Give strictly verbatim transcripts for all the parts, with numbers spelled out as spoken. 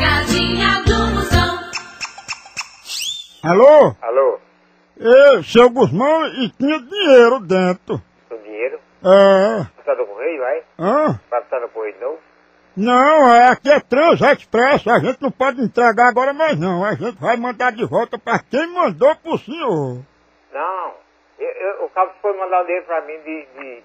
Pegadinha do Moção. Alô? Alô? Ei, seu Guzmão, e tinha dinheiro dentro. Com dinheiro? É. Passar no correio, vai? Hã? Passar no correio de novo? Não, é, aqui é Transexpress, a gente não pode entregar agora mais não. A gente vai mandar de volta pra quem mandou pro senhor. Não. Eu, eu, o cabo foi mandar o dinheiro pra mim de... de...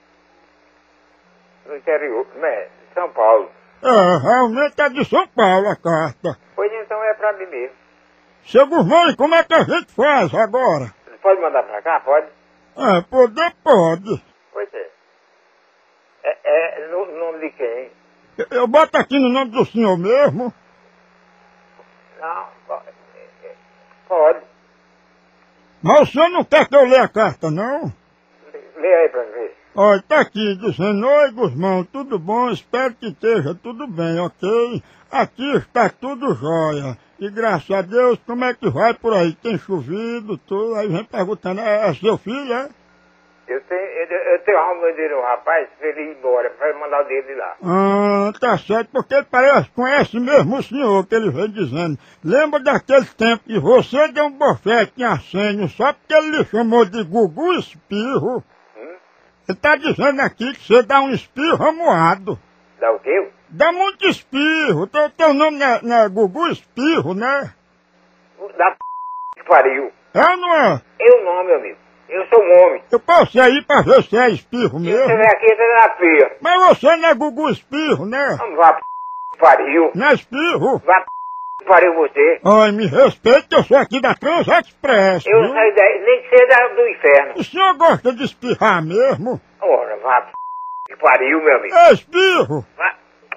no interior, né? São Paulo. É, realmente é de São Paulo a carta. Pois então é pra mim mesmo. Seu Guzmão, e como é que a gente faz agora? Pode mandar pra cá? Pode? É, poder pode. Pois é. É, é no no nome de quem? Eu- Eu boto aqui no nome do senhor mesmo. Não, pode. É, é, pode. Mas o senhor não quer que eu leia a carta, não? Lê aí pra mim ver. Olha, tá aqui dizendo, oi Guzmão, tudo bom? Espero que esteja tudo bem, ok? Aqui está tudo jóia. E graças a Deus, como é que vai por aí? Tem chovido, tudo? Aí vem perguntando, é, é seu filho, é? Eu tenho, eu, eu tenho arrumado dele um rapaz pra ele ir embora, pra mandar o dinheiro de lá. Ah, tá certo, porque ele parece, conhece mesmo o senhor que ele vem dizendo. Lembra daquele tempo que você deu um bofete em Arsênio só porque ele lhe chamou de Gugu Espirro? Hum? Ele tá dizendo aqui que você dá um espirro amuado. Dá o quê? Dá muito espirro. Teu, teu nome não é, não é Gugu Espirro, né? Da p... que pariu. É ou não é? Eu não, meu amigo. Eu sou um homem. Eu posso ir pra ver se é espirro Se você mesmo. vem aqui, você na feia. Mas você não é Gugu Espirro, né? Vamos vá p... que pariu. Não é espirro? Vá p... que pariu você. Ai, me respeite, eu sou aqui da Transexpress, Eu viu? saí daí, nem que seja do inferno. O senhor gosta de espirrar mesmo? Ora, vá p... que pariu, meu amigo. É espirro? Vá.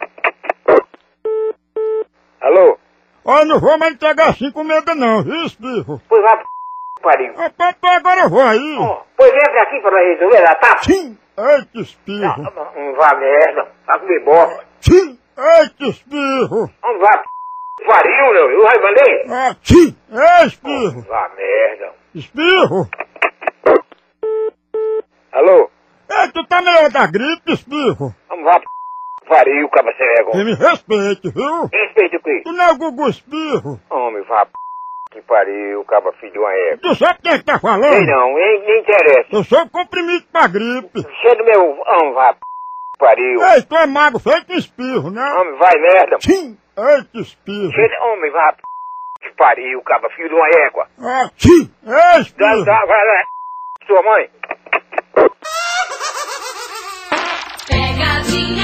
Alô? Olha, não vou mais entregar assim com medo não, viu, espirro? Pois vá p... que pariu. Ah, papai, agora eu vou aí. Ó, pois entra aqui pra resolver, lá tá? Tchim! Eita, Não, espirro! não, não vá merda. Vai comer bosta. Tchim! Eita, espirro! Não vá p... que pariu, meu. Eu vai mandei. Ah, tchim! É espirro! Vá merda. Espirro! Alô? Ei, tu tá melhor da gripe, espirro? Vamos vá p... que pariu, caba cego. Você me respeite, viu? Respeita o quê? Tu não é o Gugu Espirro? Homem, vá p... que pariu, caba filho de uma égua. Tu sabe quem é que tá falando? Sei não, nem, nem interessa. Eu sou o comprimido pra gripe. Cheio do meu... Homem, vá p... que pariu. Ei, tu é mago feito um espirro, né? Homem, vai merda. Tchim! Eita, espirro! Cheio de... Homem, vá p... que pariu, caba filho de uma égua. Ah, tchim! É Dá, espirro! dá, vai lá. Sua mãe. Pegadinha